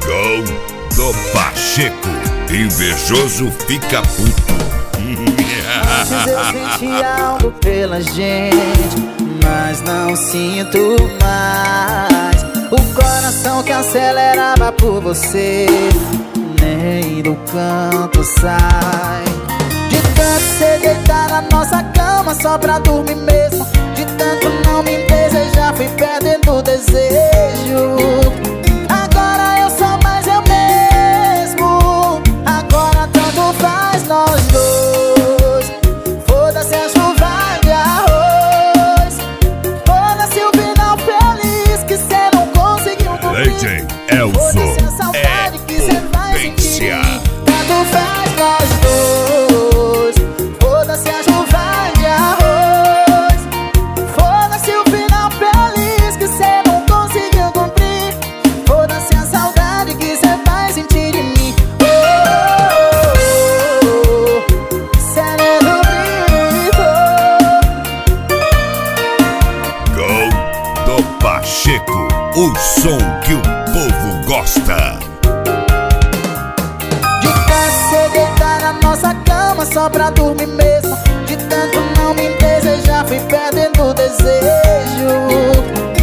Gol do Pacheco. Invejoso fica puto. Antes eu sentia algo pela gente, mas não sinto mais. O coração que acelerava por você nem do canto sai. De tanto você deitar na nossa cama só pra dormir mesmo, de tanto não me desejar fui perdendo o desejo. Agora eu sou mais eu mesmo, agora tanto faz nós dois. Foda-se a chuva de arroz, foda-se o final feliz que cê não conseguiu cumprir. Legend Elzo Foda-se a saudade que cê vai sentir. Tanto faz nós dois. Foda-se a chuva de arroz, foda-se o final feliz que cê não conseguiu cumprir. Foda-se a saudade que cê vai sentir de mim. Gol do Pacheco, o som que o povo gosta. De tanto você deitar na nossa cama só pra dormir mesmo, de tanto não me desejar fui perdendo o desejo.